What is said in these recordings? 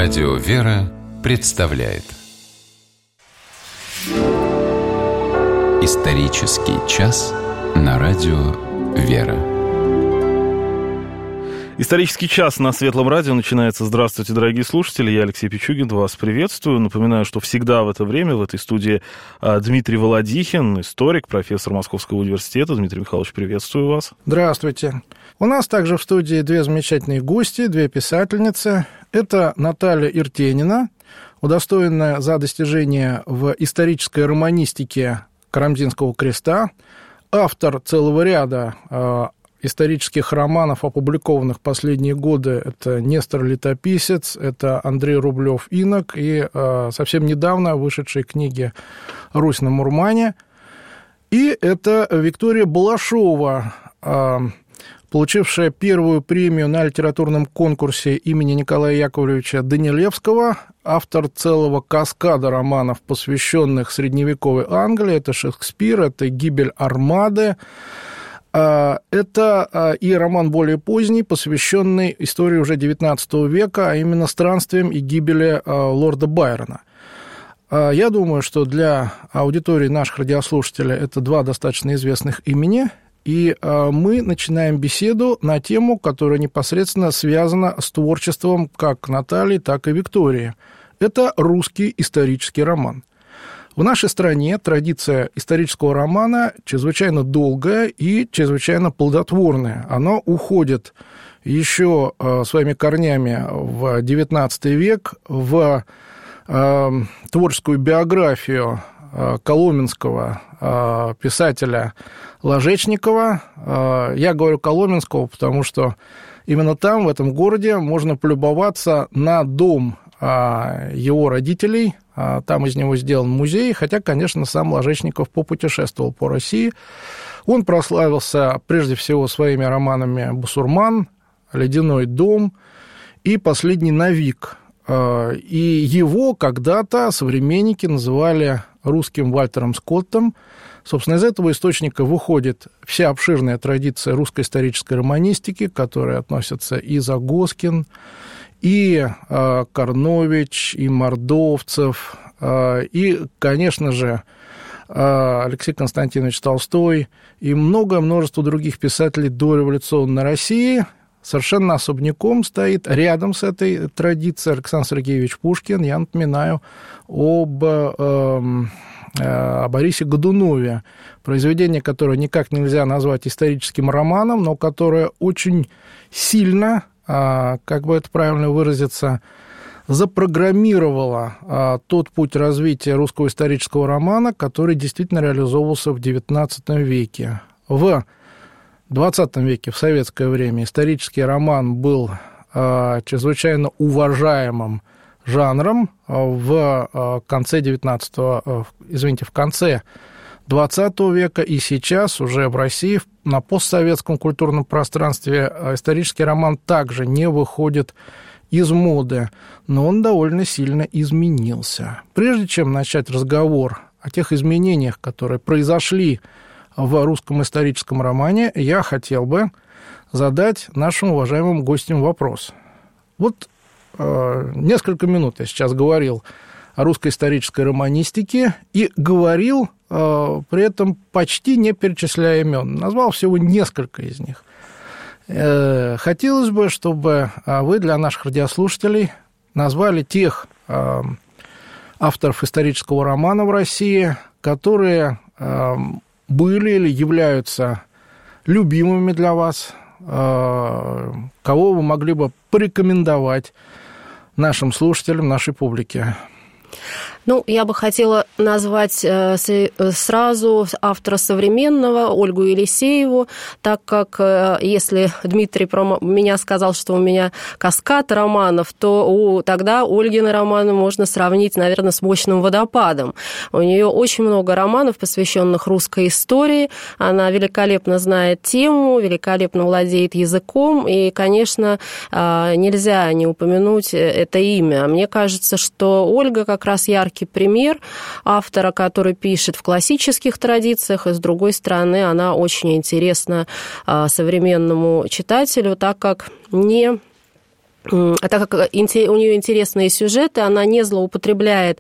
Радио «Вера» представляет Исторический час на Радио «Вера». Исторический час на Светлом радио начинается. Здравствуйте, дорогие слушатели. Я Алексей Пичугин, вас приветствую. Напоминаю, что всегда в это время в этой студии Дмитрий Володихин, историк, профессор Московского университета. Дмитрий Михайлович, приветствую вас. Здравствуйте. У нас также в студии две замечательные гости, две писательницы. Это Наталья Иртенина, удостоенная за достижения в исторической романистике Карамзинского креста, автор целого ряда исторических романов, опубликованных в последние годы. Это Нестор Летописец, это Андрей Рублев Инок и совсем недавно вышедшие книги «Русь на Мурмане». И это Виктория Балашова, получившая первую премию на литературном конкурсе имени Николая Яковлевича Данилевского, автор целого каскада романов, посвященных средневековой Англии. Это Шекспир, это «Гибель Армады». Это и роман более поздний, посвященный истории уже XIX века, а именно странствиям и гибели лорда Байрона. Я думаю, что для аудитории наших радиослушателей это два достаточно известных имени, и мы начинаем беседу на тему, которая непосредственно связана с творчеством как Натальи, так и Виктории. Это русский исторический роман. В нашей стране традиция исторического романа чрезвычайно долгая и чрезвычайно плодотворная. Она уходит еще своими корнями в XIX век, в творческую биографию коломенского писателя Ложечникова. Я говорю Коломенского, потому что именно там, в этом городе, можно полюбоваться на дом его родителей. Там из него сделан музей, хотя, конечно, сам Ложечников попутешествовал по России. Он прославился прежде всего своими романами «Басурман», «Ледяной дом» и «Последний навик». И его когда-то современники называли русским Вальтером Скоттом. Собственно, из этого источника выходит вся обширная традиция русской исторической романистики, к которой относятся и Загоскин, и Корнович, и Мордовцев, и, конечно же, Алексей Константинович Толстой и множество других писателей дореволюционной России. Совершенно особняком стоит рядом с этой традицией Александр Сергеевич Пушкин. Я напоминаю о Борисе Годунове, произведение, которое никак нельзя назвать историческим романом, но которое очень сильно, как бы это правильно выразиться, запрограммировала тот путь развития русского исторического романа, который действительно реализовывался в XIX веке. В XX веке, в советское время, исторический роман был чрезвычайно уважаемым жанром. В конце в конце XX века и сейчас уже в России на постсоветском культурном пространстве исторический роман также не выходит из моды, но он довольно сильно изменился. Прежде чем начать разговор о тех изменениях, которые произошли в русском историческом романе, я хотел бы задать нашим уважаемым гостям вопрос. Вот несколько минут я сейчас говорил о русской исторической романистике и говорил при этом почти не перечисляя имен. Назвал всего несколько из них. Хотелось бы, чтобы вы для наших радиослушателей назвали тех авторов исторического романа в России, которые были или являются любимыми для вас, кого вы могли бы порекомендовать нашим слушателям, нашей публике. Ну, я бы хотела назвать сразу автора современного, Ольгу Елисееву, так как если Дмитрий про меня сказал, что у меня каскад романов, то тогда Ольгины романы можно сравнить, наверное, с мощным водопадом. У нее очень много романов, посвященных русской истории. Она великолепно знает тему, великолепно владеет языком, и, конечно, нельзя не упомянуть это имя. Мне кажется, что Ольга как раз яркий пример автора, который пишет в классических традициях, и, с другой стороны, она очень интересна современному читателю, так как не так как у нее интересные сюжеты, она не злоупотребляет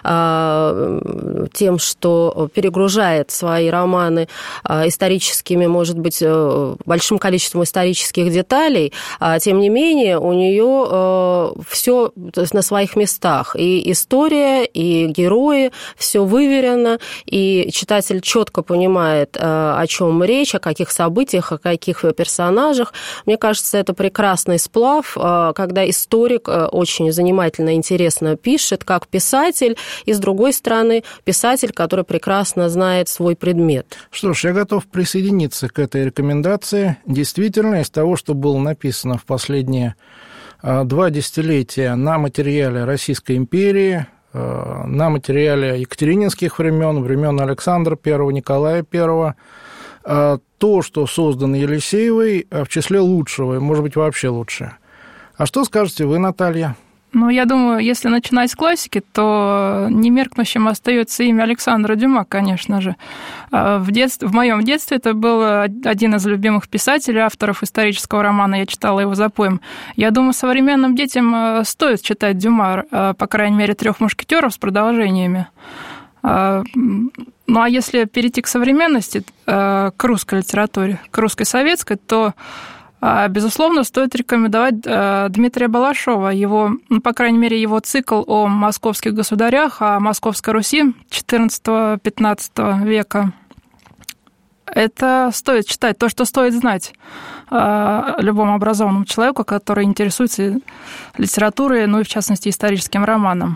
тем, что перегружает свои романы историческими, может быть, большим количеством исторических деталей. Тем не менее, у нее все на своих местах. И история, и герои, все выверено, и читатель четко понимает, о чем речь, о каких событиях, о каких персонажах. Мне кажется, это прекрасный сплав, когда историк очень занимательно и интересно пишет, как писатель, и, с другой стороны, писатель, который прекрасно знает свой предмет. Что ж, я готов присоединиться к этой рекомендации. Действительно, из того, что было написано в последние 2 десятилетия на материале Российской империи, на материале екатерининских времен Александра I, Николая I, то, что создано Елисеевой, в числе лучшего, и, может быть, вообще лучшее. А что скажете вы, Наталья? Ну, я думаю, если начинать с классики, то немеркнущим остается имя Александра Дюма, конечно же. В моем детстве это был один из любимых писателей, авторов исторического романа, я читала его запоем. Я думаю, современным детям стоит читать Дюма, по крайней мере, «Трех мушкетеров» с продолжениями. Ну, а если перейти к современности, к русской литературе, к русской советской, то, безусловно, стоит рекомендовать Дмитрия Балашова, его, ну, по крайней мере, его цикл о московских государях, о Московской Руси XIV-XV века. Это стоит читать, то, что стоит знать любому образованному человеку, который интересуется литературой, ну и, в частности, историческим романом.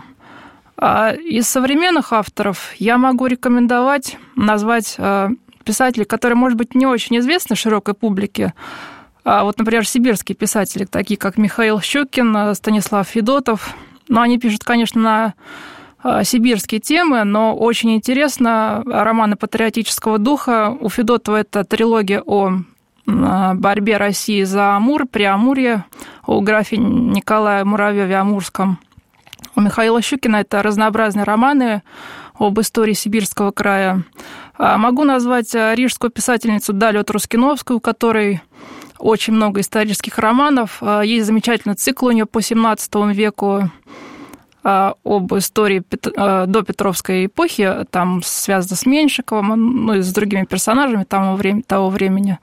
Из современных авторов я могу рекомендовать, назвать писателей, которые, может быть, не очень известны широкой публике. Вот, например, сибирские писатели, такие как Михаил Щукин, Станислав Федотов. Ну, они пишут, конечно, на сибирские темы, но очень интересно романы патриотического духа. У Федотова это трилогия о борьбе России за Амур, Преамурье, о графе Николае Муравьеве Амурском. У Михаила Щукина это разнообразные романы об истории Сибирского края. Могу назвать рижскую писательницу Далию Трускиновскую, у которой очень много исторических романов. Есть замечательный цикл у нее по XVII веку об истории до Петровской эпохи, там связано с Меньшиковым, ну и с другими персонажами того времени.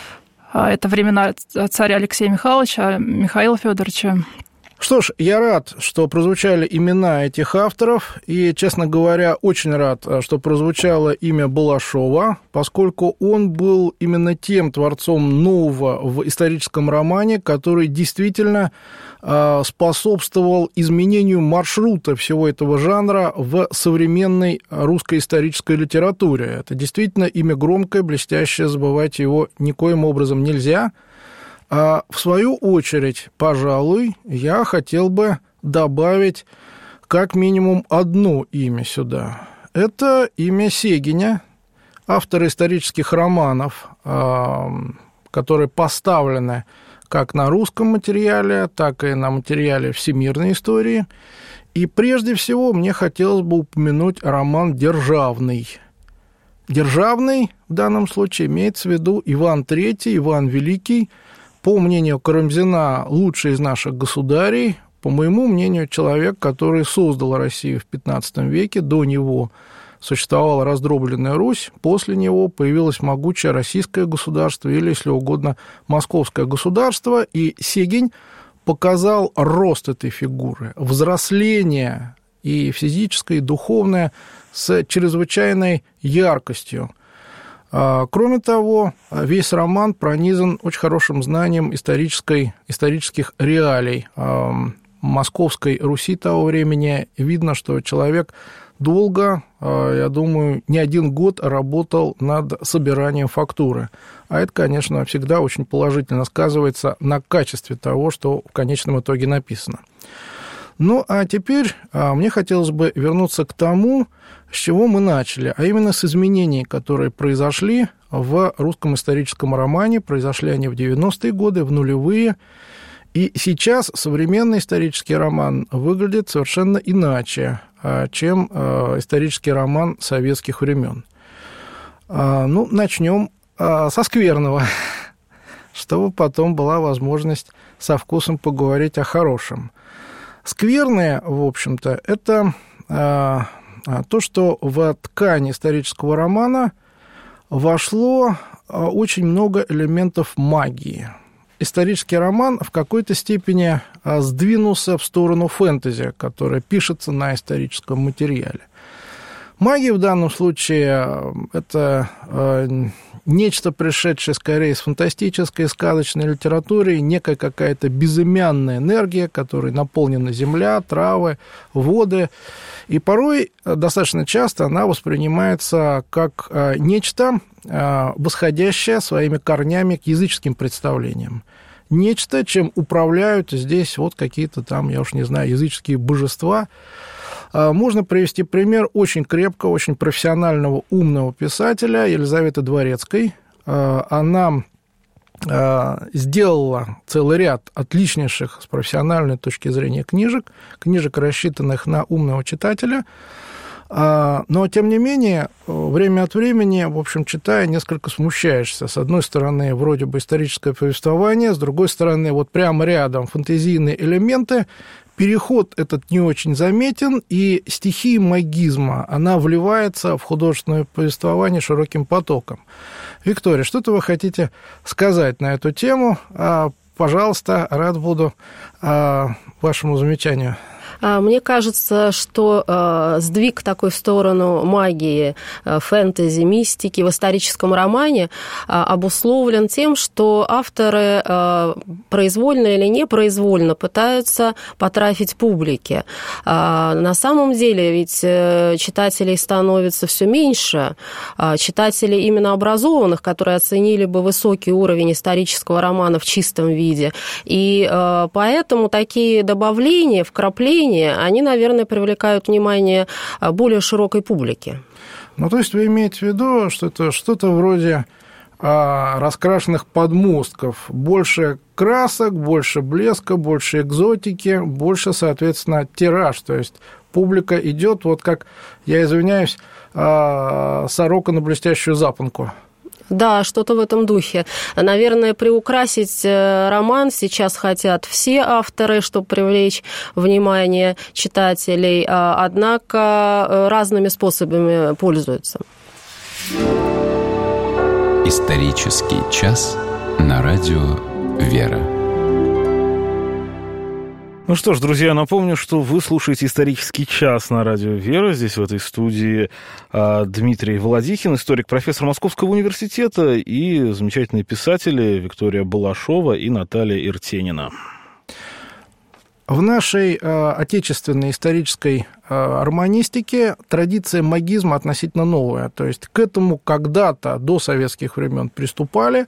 Это времена царя Алексея Михайловича, Михаила Федоровича. Что ж, я рад, что прозвучали имена этих авторов, и, честно говоря, очень рад, что прозвучало имя Балашова, поскольку он был именно тем творцом нового в историческом романе, который действительно способствовал изменению маршрута всего этого жанра в современной русской исторической литературе. Это действительно имя громкое, блестящее, забывать его никоим образом нельзя. А в свою очередь, пожалуй, я хотел бы добавить как минимум одно имя сюда. Это имя Сегиня, автора исторических романов, которые поставлены как на русском материале, так и на материале всемирной истории. И прежде всего мне хотелось бы упомянуть роман «Державный». «Державный» в данном случае имеется в виду Иван III, Иван Великий, по мнению Карамзина, лучший из наших государей, по моему мнению, человек, который создал Россию в XV веке. До него существовала раздробленная Русь, после него появилось могучее российское государство, или, если угодно, московское государство, и Сегинь показал рост этой фигуры, взросление и физическое, и духовное с чрезвычайной яркостью. Кроме того, весь роман пронизан очень хорошим знанием исторических реалий Московской Руси того времени. Видно, что человек долго, я думаю, не один год работал над собиранием фактуры. А это, конечно, всегда очень положительно сказывается на качестве того, что в конечном итоге написано. Ну, а теперь мне хотелось бы вернуться к тому, с чего мы начали, а именно с изменений, которые произошли в русском историческом романе. Произошли они в 90-е годы, в нулевые. И сейчас современный исторический роман выглядит совершенно иначе, чем исторический роман советских времен. Ну, начнем со скверного. чтобы потом была возможность со вкусом поговорить о хорошем. Скверное, в общем-то, это то, что в ткань исторического романа вошло очень много элементов магии. Исторический роман в какой-то степени сдвинулся в сторону фэнтези, которое пишется на историческом материале. Магия в данном случае – это нечто, пришедшее скорее из фантастической, сказочной литературы, некая какая-то безымянная энергия, которой наполнена земля, травы, воды. И порой, достаточно часто, она воспринимается как нечто, восходящее своими корнями к языческим представлениям. Нечто, чем управляют здесь вот какие-то там, я уж не знаю, языческие божества. Можно привести пример очень крепкого, очень профессионального, умного писателя Елизаветы Дворецкой. Она сделала целый ряд отличнейших с профессиональной точки зрения книжек, рассчитанных на умного читателя. Но, тем не менее, время от времени, в общем, читая, несколько смущаешься. С одной стороны, вроде бы историческое повествование, с другой стороны, вот прямо рядом фэнтезийные элементы. Переход этот не очень заметен, и стихия магизма, она вливается в художественное повествование широким потоком. Виктория, что-то вы хотите сказать на эту тему? Пожалуйста, рад буду вашему замечанию. Мне кажется, что сдвиг такой в сторону магии, фэнтези, мистики в историческом романе обусловлен тем, что авторы произвольно или непроизвольно пытаются потрафить публике. На самом деле ведь читателей становится все меньше, читателей именно образованных, которые оценили бы высокий уровень исторического романа в чистом виде. И поэтому такие добавления, вкрапления, они, наверное, привлекают внимание более широкой публики. Ну, то есть вы имеете в виду, что это что-то вроде раскрашенных подмостков. Больше красок, больше блеска, больше экзотики, больше, соответственно, тираж. То есть публика идет, вот как, я извиняюсь, сорока на блестящую запонку. Да, что-то в этом духе. Наверное, приукрасить роман сейчас хотят все авторы, чтобы привлечь внимание читателей, однако разными способами пользуются. Исторический час на радио «Вера». Ну что ж, друзья, напомню, что вы слушаете «Исторический час» на радио «Вера». Здесь, в этой студии, Дмитрий Володихин, историк, профессор Московского университета, и замечательные писатели Виктория Балашова и Наталья Иртенина. В нашей отечественной исторической романистике традиция магизма относительно новая. То есть к этому когда-то до советских времен приступали.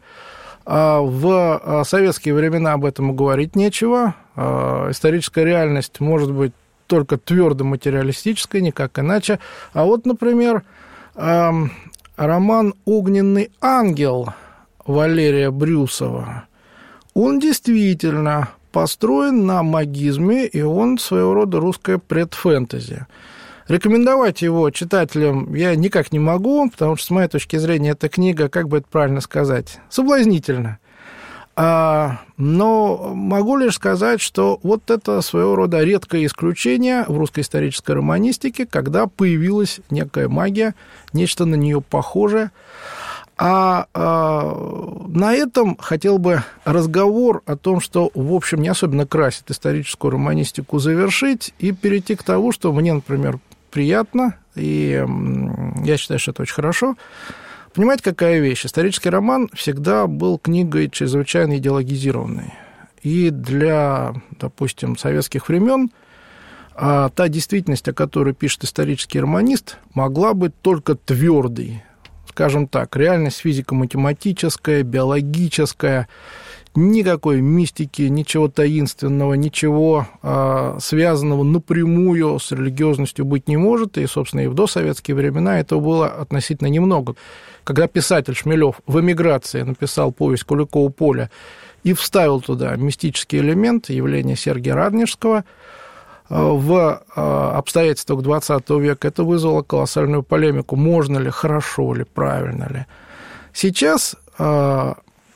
В советские времена об этом и говорить нечего. Историческая реальность может быть только твердо материалистической, никак иначе. А вот, например, роман «Огненный ангел» Валерия Брюсова, он действительно построен на магизме, и он своего рода русское предфэнтези. Рекомендовать его читателям я никак не могу, потому что, с моей точки зрения, эта книга, как бы это правильно сказать, соблазнительна. Но могу лишь сказать, что вот это своего рода редкое исключение в русской исторической романистике, когда появилась некая магия, нечто на нее похожее. На этом хотел бы разговор о том, что, в общем, не особенно красит историческую романистику, завершить и перейти к тому, что мне, например, приятно, и я считаю, что это очень хорошо. Понимаете, какая вещь? Исторический роман всегда был книгой чрезвычайно идеологизированной. И для, допустим, советских времен та действительность, о которой пишет исторический романист, могла быть только твердой. Скажем так, реальность физико-математическая, биологическая, никакой мистики, ничего таинственного, ничего связанного напрямую с религиозностью быть не может, и, собственно, и в досоветские времена этого было относительно немного. Когда писатель Шмелев в эмиграции написал повесть «Куликово поле» и вставил туда мистический элемент, явление Сергия Радонежского, в обстоятельствах XX века это вызвало колоссальную полемику, можно ли, хорошо ли, правильно ли. Сейчас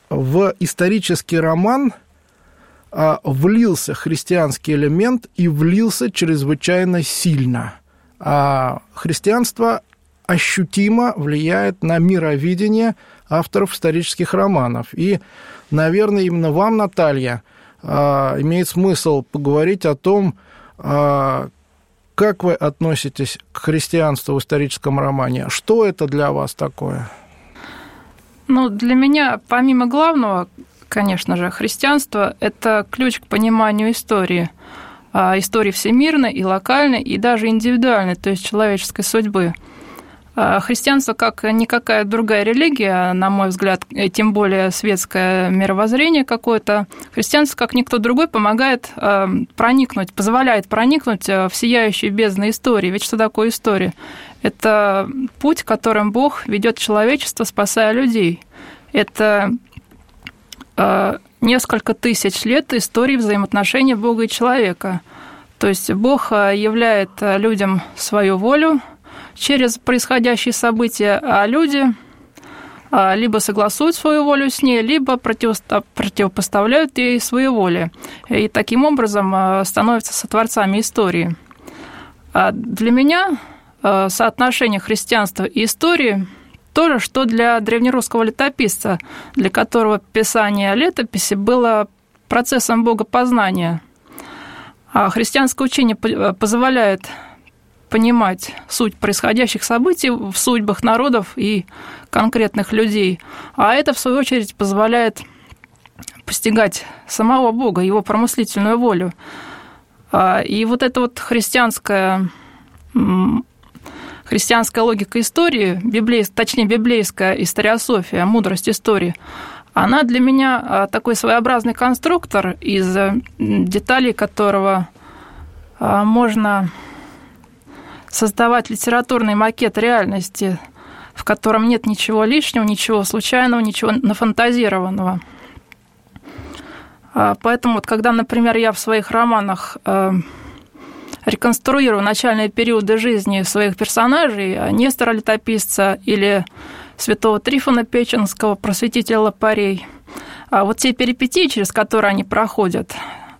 в исторический роман влился христианский элемент и влился чрезвычайно сильно. Христианство ощутимо влияет на мировидение авторов исторических романов. И, наверное, именно вам, Наталья, имеет смысл поговорить о том, как вы относитесь к христианству в историческом романе. Что это для вас такое? Ну, для меня, помимо главного, конечно же, христианство – это ключ к пониманию истории. Истории всемирной и локальной, и даже индивидуальной, то есть человеческой судьбы. Христианство, как никакая другая религия, на мой взгляд, тем более светское мировоззрение какое-то, христианство, как никто другой, помогает проникнуть, позволяет проникнуть в сияющую бездну истории. Ведь что такое история? Это путь, которым Бог ведет человечество, спасая людей. Это несколько тысяч лет истории взаимоотношений Бога и человека. То есть Бог являет людям свою волю через происходящие события, а люди либо согласуют свою волю с ней, либо противопоставляют ей свою волю. И таким образом становятся сотворцами истории. А для меня соотношение христианства и истории то же, что для древнерусского летописца, для которого писание летописи было процессом богопознания. А христианское учение позволяет понимать суть происходящих событий в судьбах народов и конкретных людей. А это, в свою очередь, позволяет постигать самого Бога, его промыслительную волю. И вот эта вот христианская логика истории, библейская историософия, мудрость истории, она для меня такой своеобразный конструктор, из деталей которого можно создавать литературный макет реальности, в котором нет ничего лишнего, ничего случайного, ничего нафантазированного. Поэтому, вот, когда, например, я в своих романах реконструирую начальные периоды жизни своих персонажей, Нестора Летописца или святого Трифона Печенского, просветителя лопарей, вот те перипетии, через которые они проходят,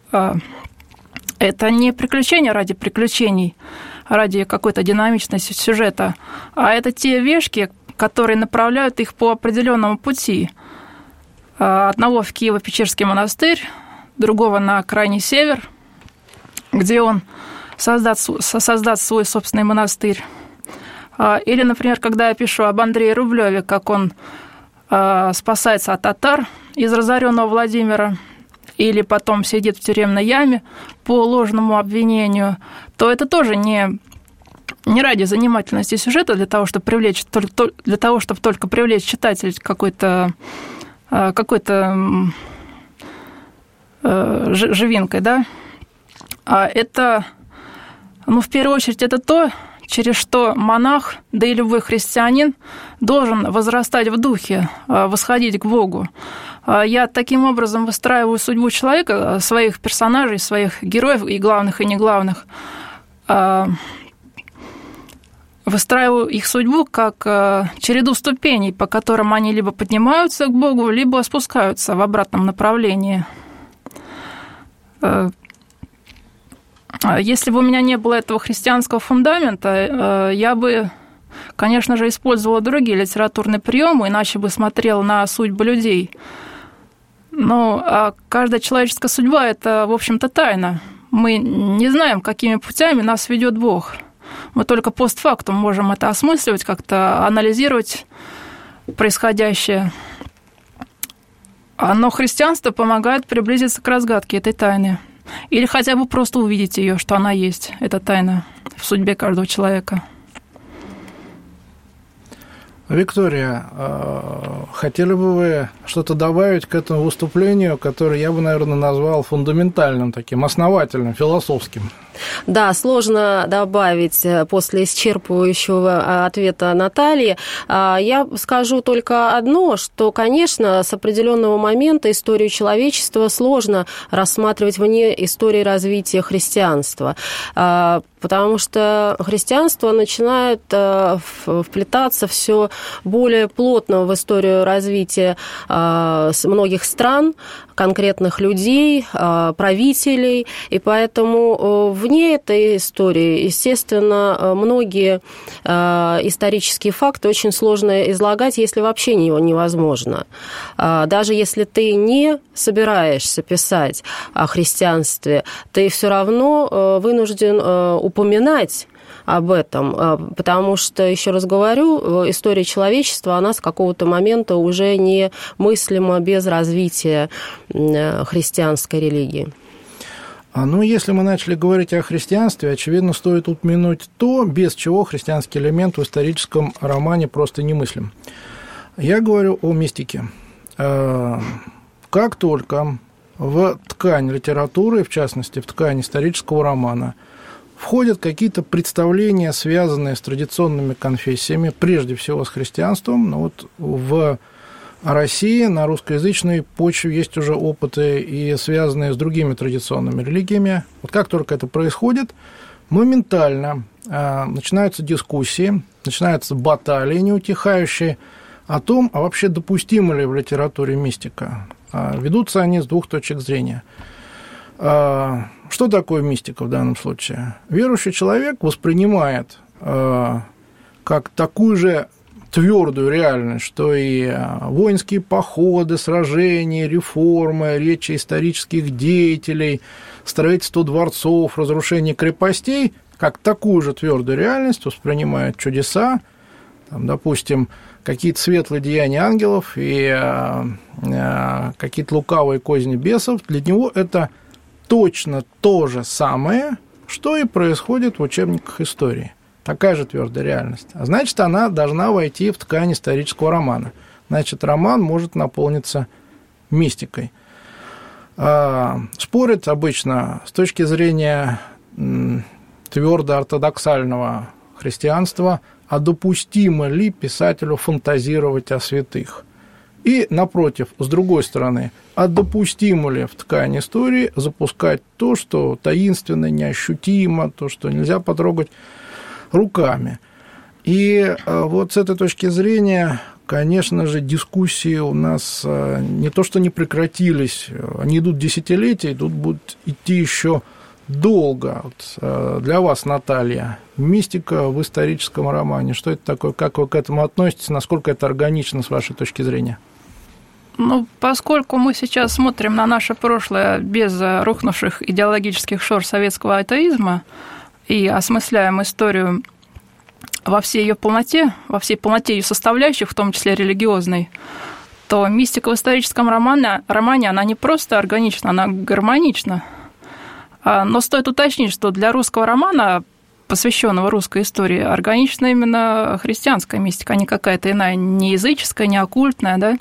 это не приключения ради приключений, ради какой-то динамичности сюжета, а это те вешки, которые направляют их по определенному пути. Одного в Киево-Печерский монастырь, другого на крайний север, где он создаст свой собственный монастырь. Или, например, когда я пишу об Андрее Рублеве, как он спасается от татар из разоренного Владимира, или потом сидит в тюремной яме по ложному обвинению, то это тоже не ради занимательности сюжета, для того, чтобы только привлечь читателя какой-то живинкой, да? А это, в первую очередь, это то, через что монах, да и любой христианин должен возрастать в духе, восходить к Богу. Я таким образом выстраиваю судьбу человека, своих персонажей, своих героев, и главных, и неглавных, выстраиваю их судьбу как череду ступеней, по которым они либо поднимаются к Богу, либо спускаются в обратном направлении. Если бы у меня не было этого христианского фундамента, я бы, конечно же, использовала другие литературные приемы, иначе бы смотрела на судьбы людей. Но каждая человеческая судьба – это, в общем-то, тайна. Мы не знаем, какими путями нас ведет Бог. Мы только постфактум можем это осмысливать, как-то анализировать происходящее. Но христианство помогает приблизиться к разгадке этой тайны. Или хотя бы просто увидеть ее, что она есть, эта тайна в судьбе каждого человека. Виктория, хотели бы вы что-то добавить к этому выступлению, которое я бы, наверное, назвал фундаментальным, таким основательным, философским? Да, сложно добавить после исчерпывающего ответа Натальи. Я скажу только одно, что, конечно, с определенного момента историю человечества сложно рассматривать вне истории развития христианства, потому что христианство начинает вплетаться все более плотно в историю развития многих стран, конкретных людей, правителей, и поэтому вне этой истории, естественно, многие исторические факты очень сложно излагать, если вообще невозможно. Даже если ты не собираешься писать о христианстве, ты все равно вынужден упоминать об этом, потому что, еще раз говорю, история человечества, она с какого-то момента уже не мыслима без развития христианской религии. Ну, если мы начали говорить о христианстве, очевидно, стоит упомянуть то, без чего христианский элемент в историческом романе просто немыслим. Я говорю о мистике. Как только в ткань литературы, в частности, в ткань исторического романа, входят какие-то представления, связанные с традиционными конфессиями, прежде всего с христианством, но вот в России на русскоязычной почве есть уже опыты, и связанные с другими традиционными религиями. Вот как только это происходит, моментально начинаются дискуссии, начинаются баталии неутихающие о том, а вообще допустима ли в литературе мистика. Ведутся они с двух точек зрения. Что такое мистика в данном случае? Верующий человек воспринимает как такую же твердую реальность, что и воинские походы, сражения, реформы, речи исторических деятелей, строительство дворцов, разрушение крепостей, как такую же твердую реальность воспринимает чудеса, там, допустим, какие-то светлые деяния ангелов и какие-то лукавые козни бесов. Для него это точно то же самое, что и происходит в учебниках истории. Такая же твердая реальность. А значит, она должна войти в ткань исторического романа. Значит, роман может наполниться мистикой. Спорят обычно с точки зрения твердо ортодоксального христианства, а допустимо ли писателю фантазировать о святых. И, напротив, с другой стороны, а допустимо ли в ткань истории запускать то, что таинственно, неощутимо, то, что нельзя потрогать руками. И вот с этой точки зрения, конечно же, дискуссии у нас не то что не прекратились, они идут десятилетия, будут идти еще долго. Вот для вас, Наталья, мистика в историческом романе, что это такое, как вы к этому относитесь, насколько это органично с вашей точки зрения? Ну, поскольку мы сейчас смотрим на наше прошлое без рухнувших идеологических шор советского атеизма и осмысляем историю во всей ее полноте, ее составляющих, в том числе религиозной, то мистика в историческом романе, она не просто органична, она гармонична. Но стоит уточнить, что для русского романа, посвященного русской истории, органична именно христианская мистика, а не какая-то иная, не языческая, не оккультная, да.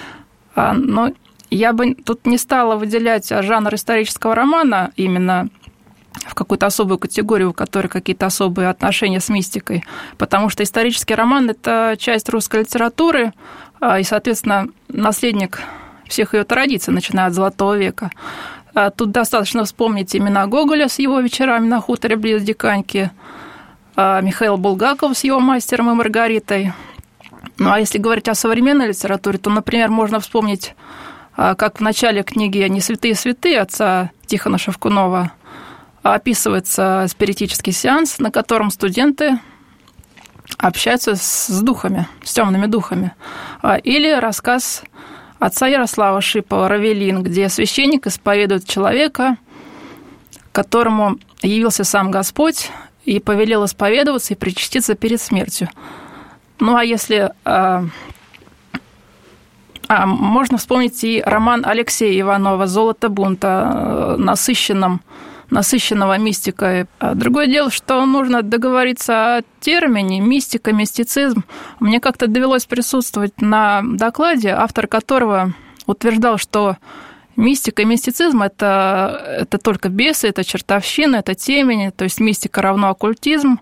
Но я бы тут не стала выделять жанр исторического романа именно в какую-то особую категорию, у которой какие-то особые отношения с мистикой, потому что исторический роман – это часть русской литературы и, соответственно, наследник всех ее традиций, начиная от Золотого века. Тут достаточно вспомнить имена Гоголя с его «Вечерами на хуторе близ Диканьки», Михаила Булгакова с его «Мастером и Маргаритой». Ну, а если говорить о современной литературе, то, например, можно вспомнить, как в начале книги «Не святые святые» отца Тихона Шевкунова описывается спиритический сеанс, на котором студенты общаются с духами, с темными духами. Или рассказ отца Ярослава Шипова «Равелин», где священник исповедует человека, которому явился сам Господь и повелел исповедоваться и причаститься перед смертью. Ну, а если... можно вспомнить и роман Алексея Иванова «Золото бунта», насыщенного мистикой. Другое дело, что нужно договориться о термине мистика, мистицизм. Мне как-то довелось присутствовать на докладе, автор которого утверждал, что Мистика и мистицизм – это только бесы, это чертовщина, это темень, то есть мистика равно оккультизм.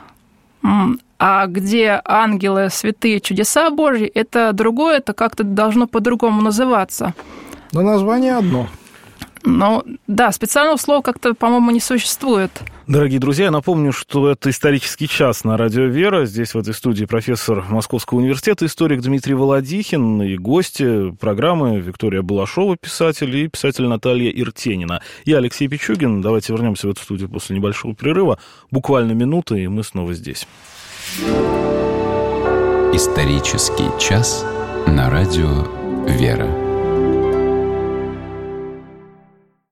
А где ангелы, святые, чудеса Божьи – это другое, это как-то должно по-другому называться. Но название одно. Ну, да, специального слова как-то, по-моему, не существует. Дорогие друзья, я напомню, что это «Исторический час» на радио «Вера». Здесь в этой студии профессор Московского университета, историк Дмитрий Володихин и гости программы Виктория Балашова, писатель, и писатель Наталья Иртенина. Я Алексей Пичугин. Давайте вернемся в эту студию после небольшого перерыва. Буквально минута, и мы снова здесь. «Исторический час» на радио «Вера».